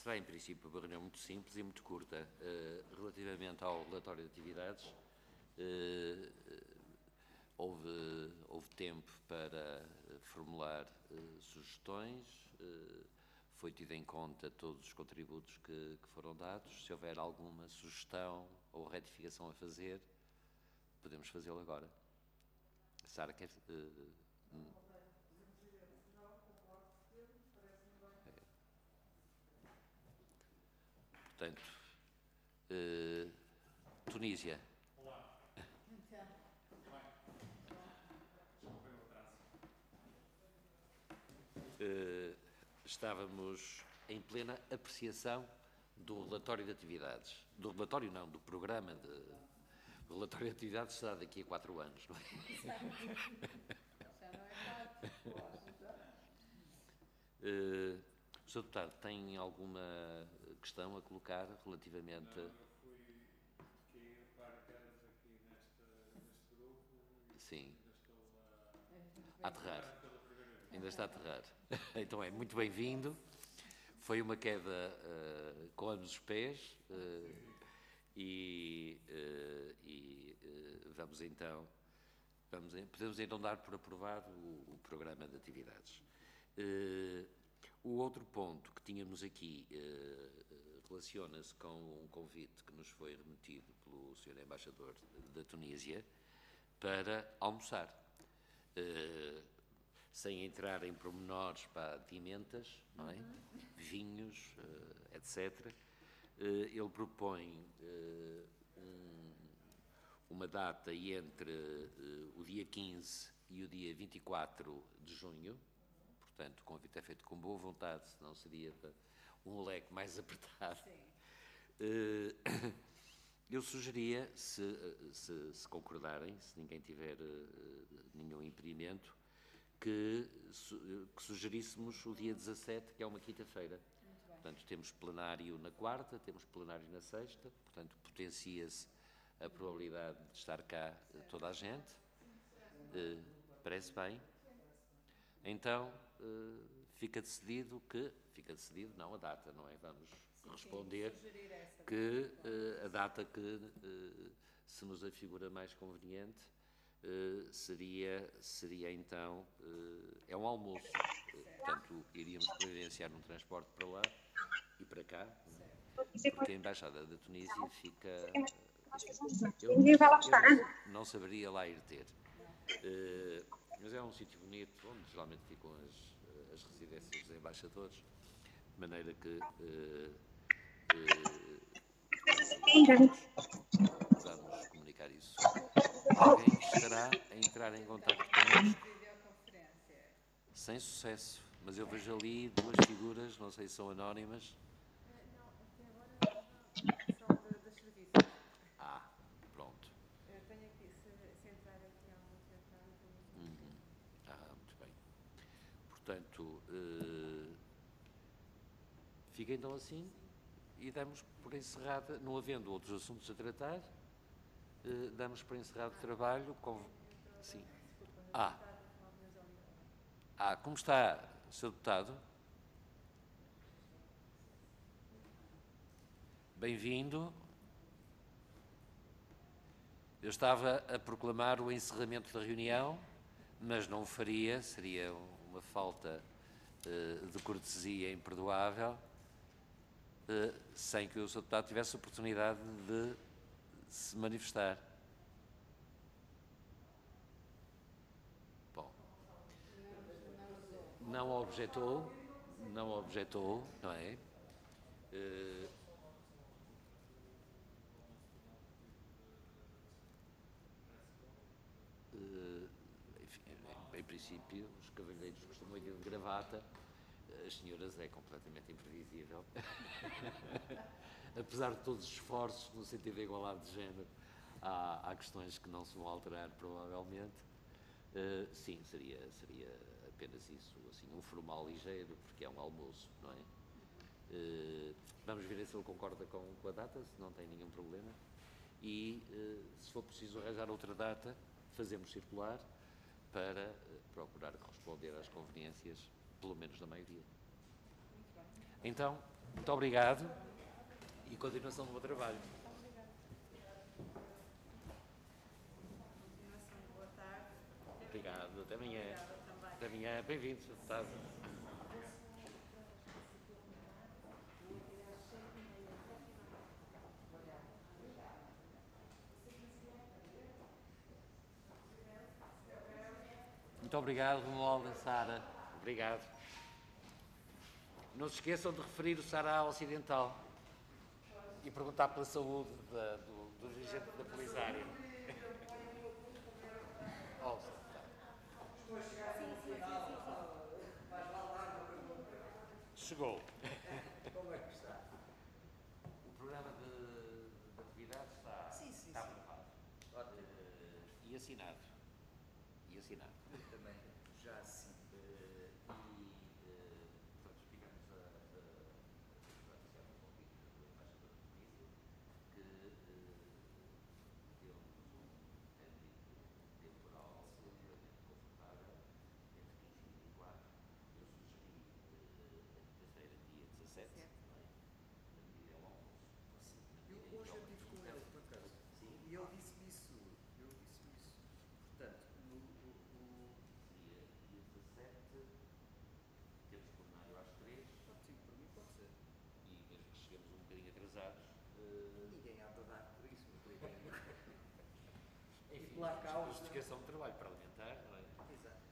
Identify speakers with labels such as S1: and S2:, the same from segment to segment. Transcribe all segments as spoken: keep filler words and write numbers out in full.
S1: Será, em princípio, uma reunião muito simples e muito curta. Uh, relativamente ao relatório de atividades, uh, houve, houve tempo para formular uh, sugestões, uh, foi tido em conta todos os contributos que, que foram dados. Se houver alguma sugestão ou retificação a fazer, podemos fazê-lo agora. Sara, quer... Uh, hum. Portanto, uh, Tunísia.
S2: Olá. Então.
S1: Uh, estávamos em plena apreciação do relatório de atividades. Do relatório não, do programa de... O relatório de atividades será daqui a quatro anos, não é?
S2: Já não é quatro.
S1: Uh, o senhor Deputado, tem alguma questão a colocar relativamente...
S3: Não, eu fui fiquei a paraquedas aqui nesta, neste grupo e
S1: Sim.
S3: ainda estou
S1: a, a aterrar. Ainda está a aterrar. Então é muito bem-vindo. Foi uma queda uh, com ambos os pés uh, e, uh, e uh, vamos então... Vamos, podemos então dar por aprovado o, o programa de atividades. Uh, o outro ponto que tínhamos aqui uh, relaciona-se com um convite que nos foi remetido pelo senhor Embaixador da Tunísia para almoçar, uh, sem entrar em pormenores para pimentas, não é? Uhum. Vinhos, uh, etcétera. Uh, ele propõe uh, um, uma data entre uh, o dia quinze e o dia vinte e quatro de junho. Portanto, o convite é feito com boa vontade, senão seria um leque mais apertado. Uh, eu sugeria, se, se, se concordarem, se ninguém tiver uh, nenhum impedimento, que, su, que sugeríssemos o dia dezassete, que é uma quinta-feira. Portanto, temos plenário na quarta, temos plenário na sexta, portanto, potencia-se a probabilidade de estar cá uh, toda a gente. Uh, parece bem? Então, uh, fica decidido que... Fica decidido, não a data, não é? Vamos sim, responder sim, que uh, a data que uh, se nos afigura mais conveniente uh, seria, seria então... Uh, é um almoço. Uh, portanto, iríamos providenciar um transporte para lá e para cá, porque a Embaixada da Tunísia fica... Uh, eu, eu não saberia lá ir ter. Uh, mas é um sítio bonito, onde geralmente ficam as, as residências dos embaixadores, de maneira que uh, uh, vamos comunicar isso. Alguém estará a entrar em contato connosco? Sem sucesso, mas eu vejo ali duas figuras, não sei se são anónimas.
S2: Não, até agora são de, das serviços.
S1: Ah, pronto.
S2: Eu tenho aqui, se, se entrar aqui há um tentado.
S1: Uhum. Ah, muito bem. Portanto, uh, fica então assim e damos por encerrada, não havendo outros assuntos a tratar, uh, damos por encerrado o trabalho com... Sim. Ah. Ah, como está, senhor Deputado? Bem-vindo. Eu estava a proclamar o encerramento da reunião, mas não o faria, seria uma falta uh, de cortesia imperdoável, uh, sem que o senhor Deputado tivesse a oportunidade de se manifestar. Bom, não objetou, não objetou, não é? Uh, uh, enfim, em, em princípio, os cavalheiros costumam ir de gravata. As senhoras é completamente imprevisível. Apesar de todos os esforços no sentido da igualdade de género, há, há questões que não se vão alterar, provavelmente. Uh, sim, seria, seria apenas isso, assim, um formal ligeiro, porque é um almoço, não é? Uh, vamos ver se ele concorda com, com a data, se não tem nenhum problema. E, uh, se for preciso arranjar outra data, fazemos circular para uh, procurar corresponder às conveniências, pelo menos da maioria. Então, Muito obrigado e continuação do meu trabalho.
S2: Continuação de boa tarde.
S1: Obrigado, até amanhã.
S2: Obrigada também.
S1: Até amanhã, bem-vindos, deputado. Muito obrigado, Romualdo, Sara. Obrigado. Não se esqueçam de referir o Sarau Ocidental e perguntar pela saúde da- do, do dirigente da Polisária. Oh, chegou.
S4: Como é que está?
S1: O programa de, de atividades está,
S4: Sim, sim,
S1: está
S4: sim.
S1: aprovado.
S4: Ótimo.
S1: Eh, e assinado. E assinado.
S4: Eu também já assim.
S1: Eh, e, eh, portanto, ficamos a, a, a anunciar um convite do embaixador de Tunísia, que eh, deu-nos um âmbito temporal relativamente confortável, entre quinze e vinte e quatro. Eu sugeri eh, a quinta-feira, dia dezassete, não é? Na medida é o almoço.
S4: Sim.
S1: Na
S4: Eu,
S1: medida em que
S4: hoje eu
S1: houver
S4: estive com
S1: quinta.
S4: ele, por acaso.
S1: Sim,
S4: E ele disse-me isso. Ele disse-me isso. Portanto, no, no, no-
S1: dia, dia dezassete, temos plenário às três.
S4: pode sim, para mim pode ser.
S1: E mesmo que cheguemos um bocadinho atrasados, eh,
S4: Ninguém há de dar por isso, não tem ninguém.
S1: enfim,
S4: E pela causa-
S1: justificação de trabalho parlamentar, não é?
S4: Exato.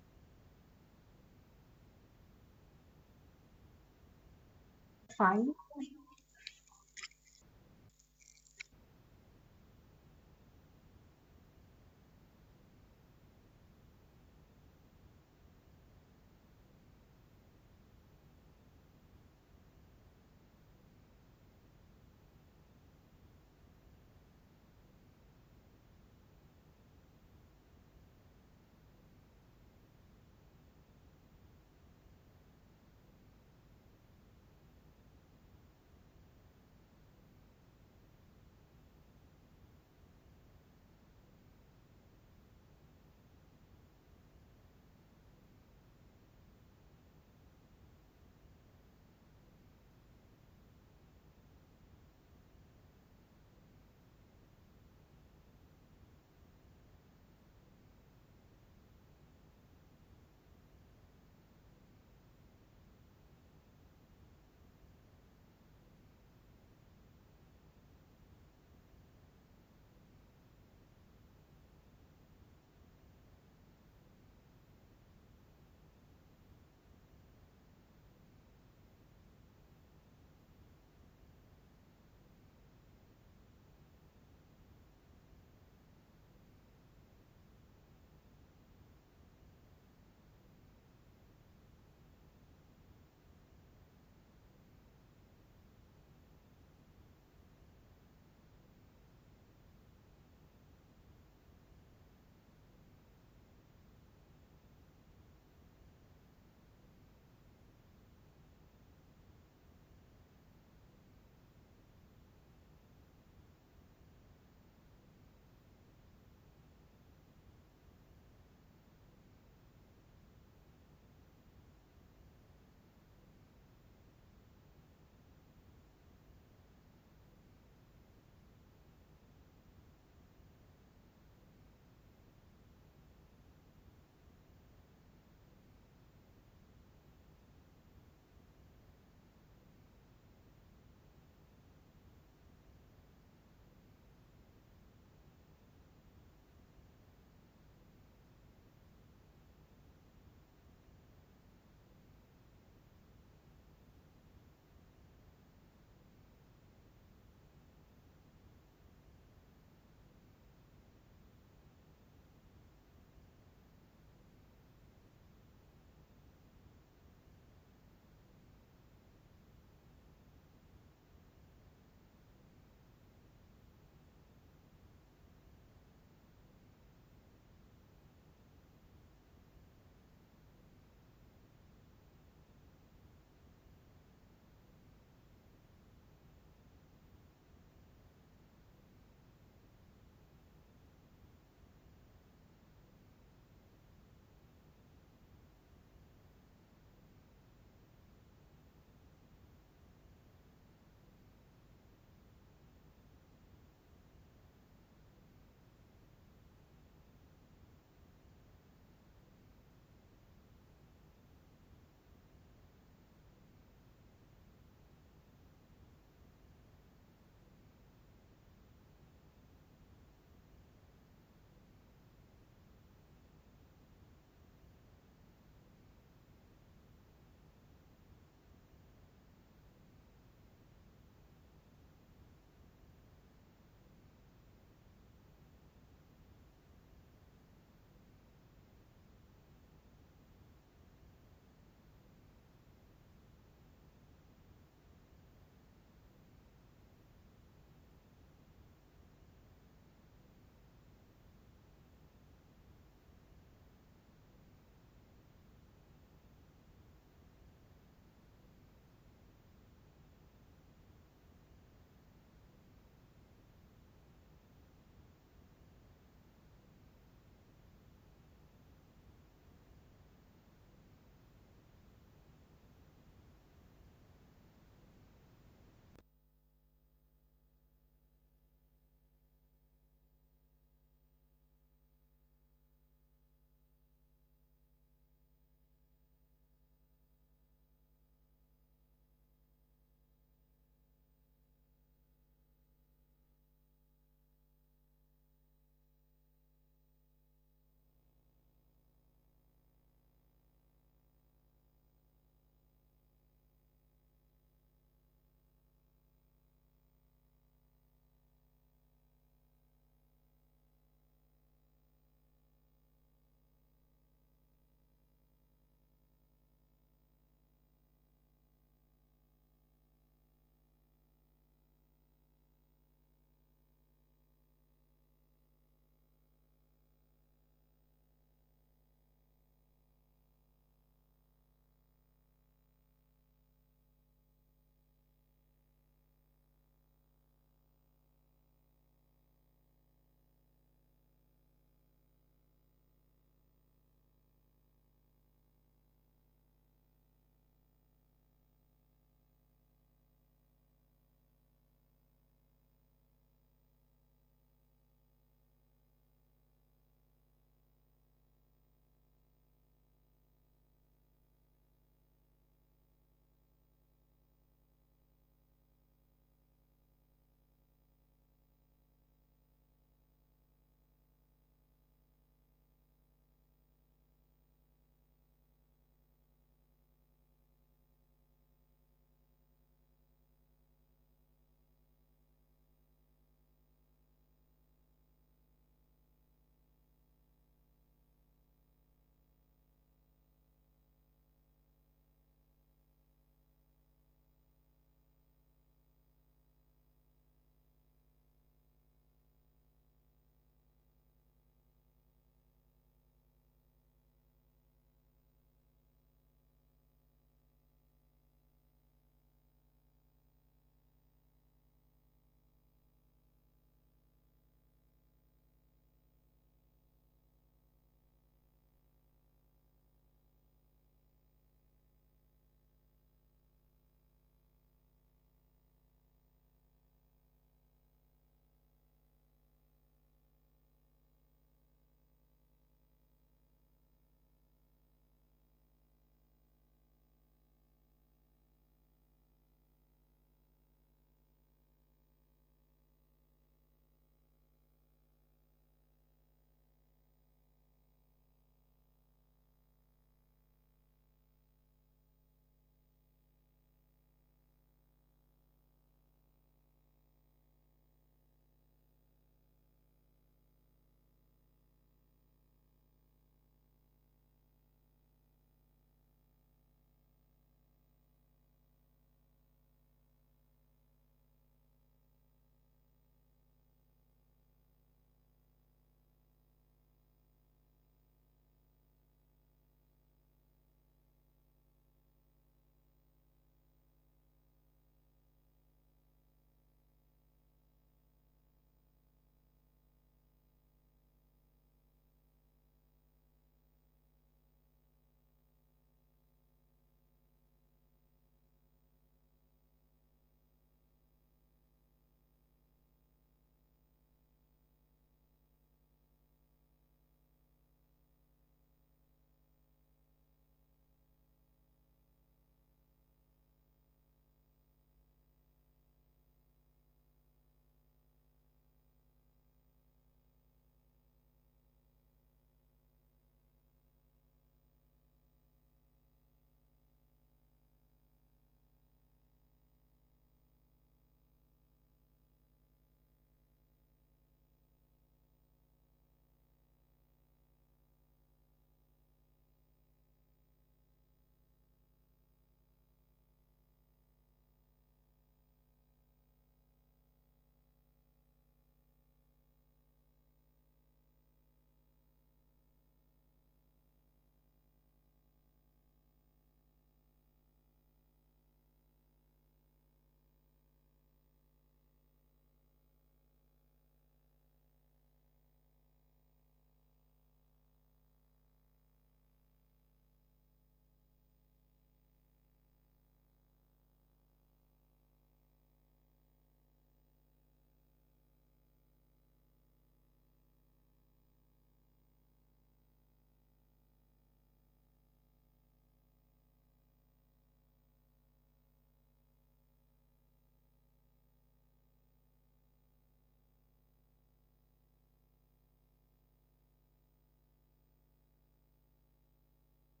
S5: Falho.